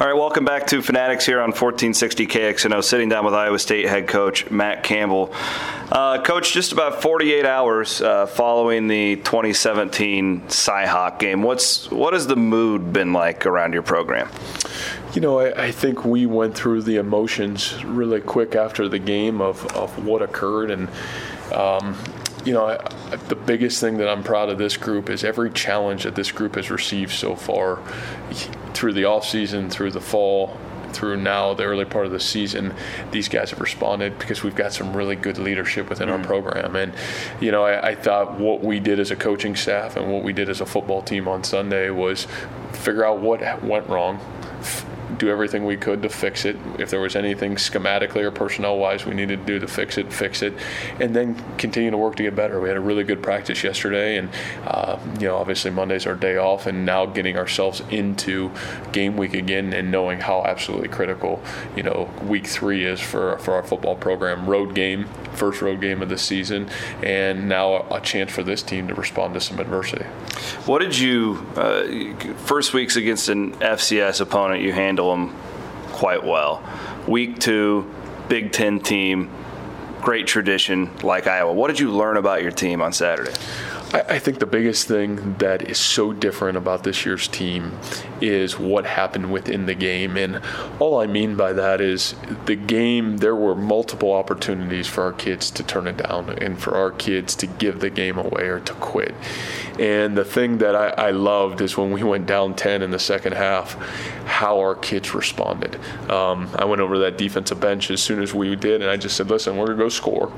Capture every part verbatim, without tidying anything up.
All right, welcome back to Fanatics here on fourteen sixty K X N O, sitting down with Iowa State head coach Matt Campbell. Uh, coach, just about forty-eight hours uh, following the twenty seventeen Cy-Hawk game, what's what has the mood been like around your program? You know, I, I think we went through the emotions really quick after the game of, of what occurred. And, um, you know, I, I, the biggest thing that I'm proud of this group is every challenge that this group has received so far through the offseason, through the fall, through now the early part of the season, these guys have responded because we've got some really good leadership within mm-hmm. our program. And, you know, I, I thought what we did as a coaching staff and what we did as a football team on Sunday was figure out what went wrong, do everything we could to fix it. If there was anything schematically or personnel-wise we needed to do to fix it, fix it, and then continue to work to get better. We had a really good practice yesterday, and uh, you know, obviously Monday's our day off, and now getting ourselves into game week again and knowing how absolutely critical, you know, week three is for for our football program. Road game, first road game of the season, and now a, a chance for this team to respond to some adversity. What did you uh, first weeks against an F C S opponent, you handle them quite well. Week two, Big Ten team, great tradition like Iowa. What did you learn about your team on Saturday? I think the biggest thing that is so different about this year's team is what happened within the game. And all I mean by that is the game, there were multiple opportunities for our kids to turn it down and for our kids to give the game away or to quit. And the thing that I, I loved is when we went down ten in the second half, how our kids responded. Um, I went over to that defensive bench as soon as we did, and I just said, listen, we're going to go score.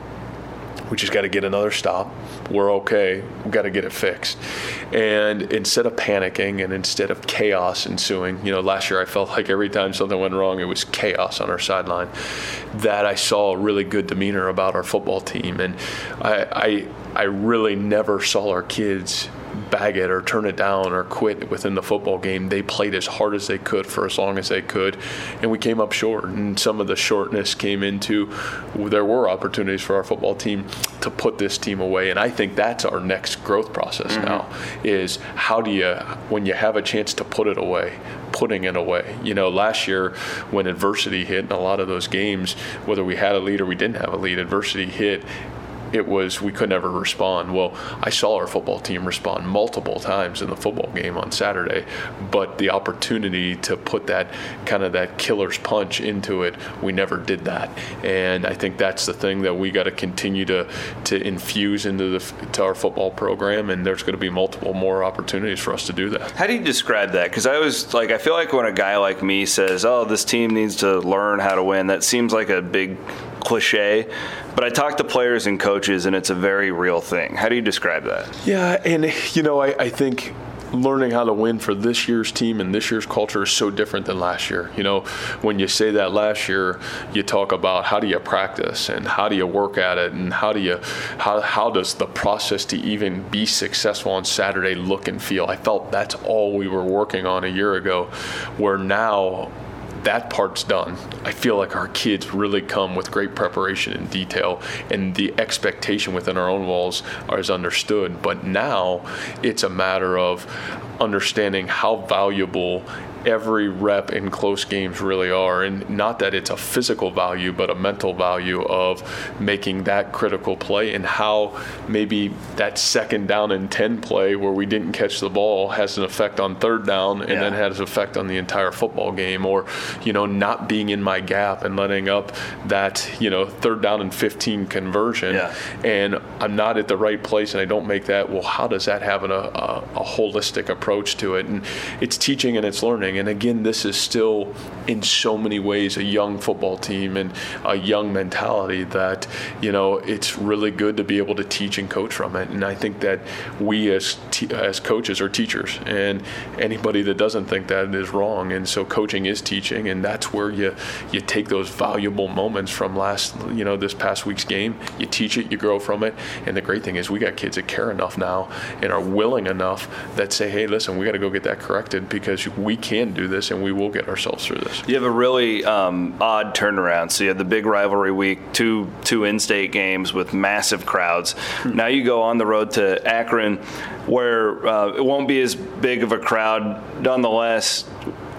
We just got to get another stop. We're okay. We've got to get it fixed. And instead of panicking and instead of chaos ensuing, you know, last year I felt like every time something went wrong, it was chaos on our sideline, that I saw a really good demeanor about our football team. And I, I, I really never saw our kids bag it or turn it down or quit within the football game. They played as hard as they could for as long as they could, and we came up short. And some of the shortness came into there were opportunities for our football team to put this team away. And I think that's our next growth process mm-hmm. now is how do you, when you have a chance to put it away, putting it away. You know, last year when adversity hit in a lot of those games, whether we had a lead or we didn't have a lead, adversity hit, it was we could never respond. Well, I saw our football team respond multiple times in the football game on Saturday, but the opportunity to put that kind of that killer's punch into it, we never did that. And I think that's the thing that we got to continue to to infuse into the to our football program, and there's going to be multiple more opportunities for us to do that. How do you describe that? Because I was like, I feel like when a guy like me says, "Oh, this team needs to learn how to win," that seems like a big cliche, but I talk to players and coaches, and it's a very real thing. How do you describe that? Yeah, and, you know, I, I think learning how to win for this year's team and this year's culture is so different than last year. You know, when you say that last year, you talk about how do you practice and how do you work at it and how do you, how, how does the process to even be successful on Saturday look and feel? I felt that's all we were working on a year ago, where now that part's done. I feel like our kids really come with great preparation and detail, and the expectation within our own walls is understood. But now it's a matter of understanding how valuable every rep in close games really are, and not that it's a physical value, but a mental value of making that critical play, and how maybe that second down and ten play where we didn't catch the ball has an effect on third down and yeah. then has an effect on the entire football game, or, you know, not being in my gap and letting up that, you know, third down and fifteen conversion yeah. and I'm not at the right place and I don't make that. Well, how does that have an, a, a holistic approach to it? And it's teaching and it's learning. And again, this is still in so many ways a young football team and a young mentality that, you know, it's really good to be able to teach and coach from it. And I think that we as te- as coaches are teachers, and anybody that doesn't think that is wrong. And so coaching is teaching, and that's where you you take those valuable moments from last, you know, this past week's game. You teach it, you grow from it. And the great thing is we got kids that care enough now and are willing enough that say, hey, listen, we got to go get that corrected because we can do this and we will get ourselves through this. You have a really um, odd turnaround. So you had the big rivalry week, two two in-state games with massive crowds. Mm-hmm. Now you go on the road to Akron, where uh, it won't be as big of a crowd. Nonetheless,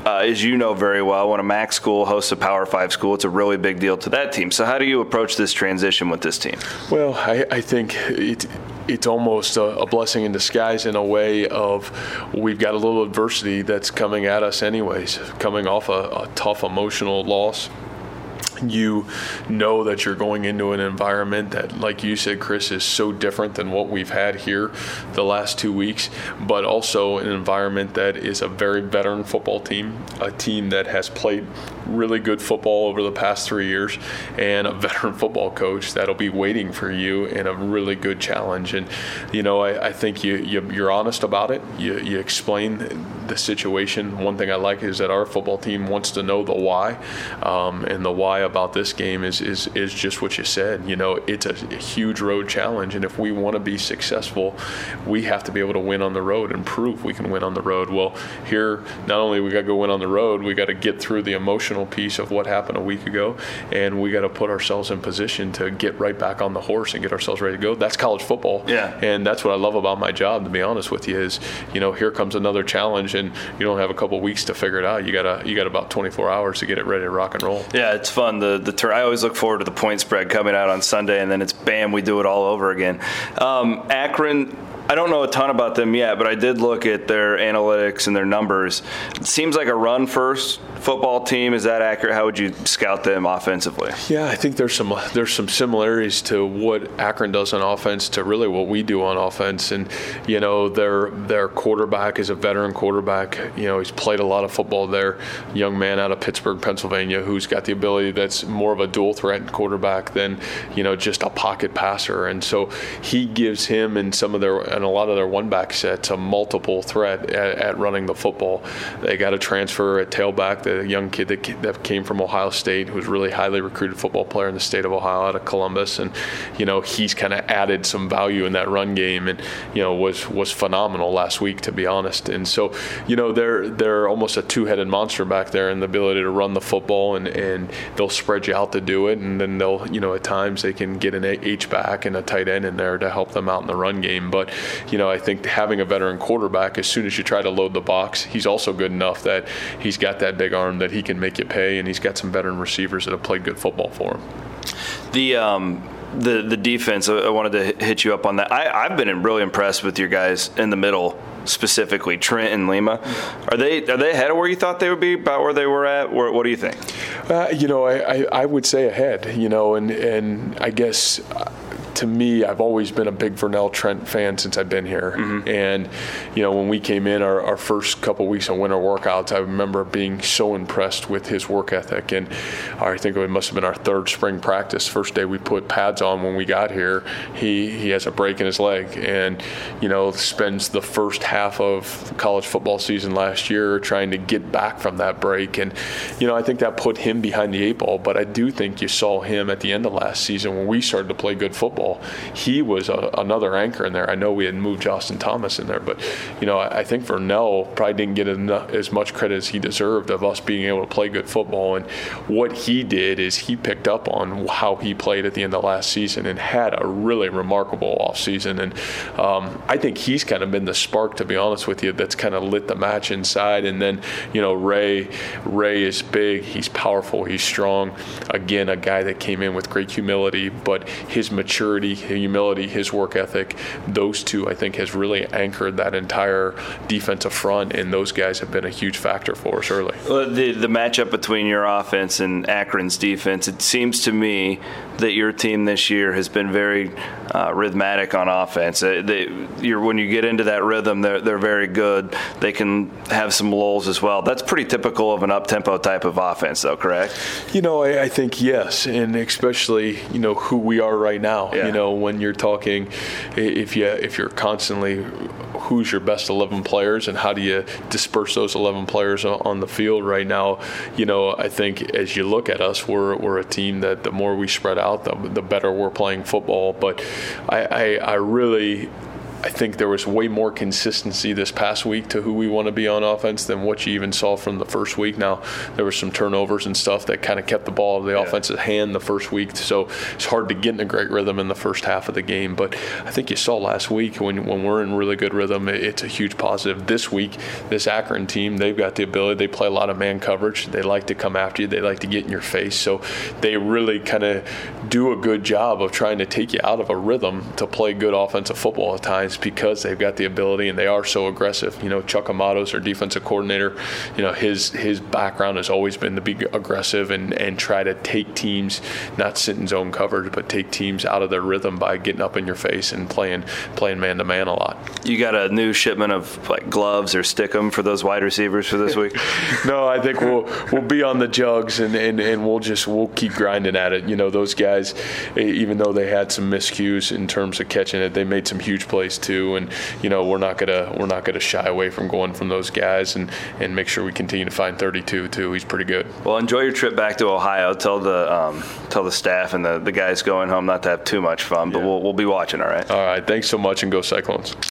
uh, as you know very well, when a MAC school hosts a Power Five school, it's a really big deal to that team. So how do you approach this transition with this team? Well, I, I think it, it's almost a, a blessing in disguise in a way of we've got a little adversity that's coming at us anyways, coming off a, a tough emotional loss. You know that you're going into an environment that, like you said, Chris, is so different than what we've had here the last two weeks, but also an environment that is a very veteran football team, a team that has played really good football over the past three years, and a veteran football coach that'll be waiting for you in a really good challenge. And, you know, I, I think you, you, you're honest about it. You, you explain the situation. One thing I like is that our football team wants to know the why, um, and the why about this game is, is is just what you said. You know, it's a, a huge road challenge, and if we want to be successful, we have to be able to win on the road and prove we can win on the road. Well, here, not only we got to go win on the road, we got to get through the emotional piece of what happened a week ago, and we got to put ourselves in position to get right back on the horse and get ourselves ready to go. That's college football. Yeah. And that's what I love about my job, to be honest with you, is, you know, here comes another challenge, and you don't have a couple weeks to figure it out. You got you got about twenty-four hours to get it ready to rock and roll. Yeah, it's fun. The the ter- I always look forward to the point spread coming out on Sunday, and then it's bam, we do it all over again. Um, Akron, I don't know a ton about them yet, but I did look at their analytics and their numbers. It seems like a run-first football team. Is that accurate? How would you scout them offensively? Yeah, I think there's some there's some similarities to what Akron does on offense to really what we do on offense. And, you know, their their quarterback is a veteran quarterback. You know, he's played a lot of football there. Young man out of Pittsburgh, Pennsylvania, who's got the ability that's more of a dual threat quarterback than, you know, just a pocket passer. And so he gives him and some of their and a lot of their one-back sets a multiple threat at, at running the football. They got a transfer at tailback, the young kid that, that came from Ohio State, who was a really highly recruited football player in the state of Ohio out of Columbus. And, you know, he's kind of added some value in that run game and, you know, was was phenomenal last week, to be honest. And so, you know, they're they're almost a two-headed monster back there in the ability to run the football, and, and they'll spread you out to do it. And then they'll, you know, at times they can get an H-back and a tight end in there to help them out in the run game. But, you know, I think having a veteran quarterback, as soon as you try to load the box, he's also good enough that he's got that big arm that he can make you pay, and he's got some veteran receivers that have played good football for him. The um, the the defense, I wanted to hit you up on that. I, I've been really impressed with your guys in the middle, specifically Trent and Lima. Are they are they ahead of where you thought they would be, about where they were at? Where, what do you think? Uh, you know, I, I, I would say ahead, you know, and, and I guess uh, to me, I've always been a big Vernell Trent fan since I've been here. Mm-hmm. And, you know, when we came in our, our first couple weeks of winter workouts, I remember being so impressed with his work ethic. And I think it must have been our third spring practice. First day we put pads on when we got here, he, he has a break in his leg and, you know, spends the first half of the college football season last year trying to get back from that break. And, you know, I think that put him behind the eight ball. But I do think you saw him at the end of last season when we started to play good football. He was a, another anchor in there. I know we had moved Justin Thomas in there, but, you know, I, I think Vernell probably didn't get enough, as much credit as he deserved of us being able to play good football. And what he did is he picked up on how he played at the end of last season and had a really remarkable offseason. And um, I think he's kind of been the spark, to be honest with you, that's kind of lit the match inside. And then, you know, Ray, Ray is big. He's powerful. He's strong. Again, a guy that came in with great humility, but his maturity, humility, his work ethic, those two I think has really anchored that entire defensive front, and those guys have been a huge factor for us early. Well, the the matchup between your offense and Akron's defense, it seems to me that your team this year has been very uh, rhythmic on offense. Uh, they, you're, when you get into that rhythm, they're they're very good. They can have some lulls as well. That's pretty typical of an up-tempo type of offense, though, correct? You know, I, I think yes, and especially, you know, who we are right now. Yeah. You know, when you're talking, if you if you're constantly, who's your best eleven players and how do you disperse those eleven players on the field right now? You know, I think as you look at us, we're we're a team that the more we spread out, the, the better we're playing football. But I, I, I really I think there was way more consistency this past week to who we want to be on offense than what you even saw from the first week. Now, there were some turnovers and stuff that kind of kept the ball in the yeah. offensive hand the first week, so it's hard to get in a great rhythm in the first half of the game. But I think you saw last week when, when we're in really good rhythm, it's a huge positive. This week, this Akron team, they've got the ability. They play a lot of man coverage. They like to come after you. They like to get in your face. So they really kind of do a good job of trying to take you out of a rhythm to play good offensive football at times because they've got the ability and they are so aggressive. You know, Chuck Amado's our defensive coordinator. You know, his his background has always been to be aggressive and, and try to take teams, not sit in zone coverage, but take teams out of their rhythm by getting up in your face and playing playing man-to-man a lot. You got a new shipment of like gloves or Stickum for those wide receivers for this week? No, I think we'll we'll be on the jugs and, and, and we'll just we'll keep grinding at it. You know, those guys, even though they had some miscues in terms of catching it, they made some huge plays too. And you know, we're not gonna we're not gonna shy away from going from those guys and, and make sure we continue to find thirty-two too. He's pretty good. Well, enjoy your trip back to Ohio. Tell the um, tell the staff and the, the guys going home not to have too much fun, but yeah. we'll we'll be watching. All right. All right. Thanks so much, and go Cyclones.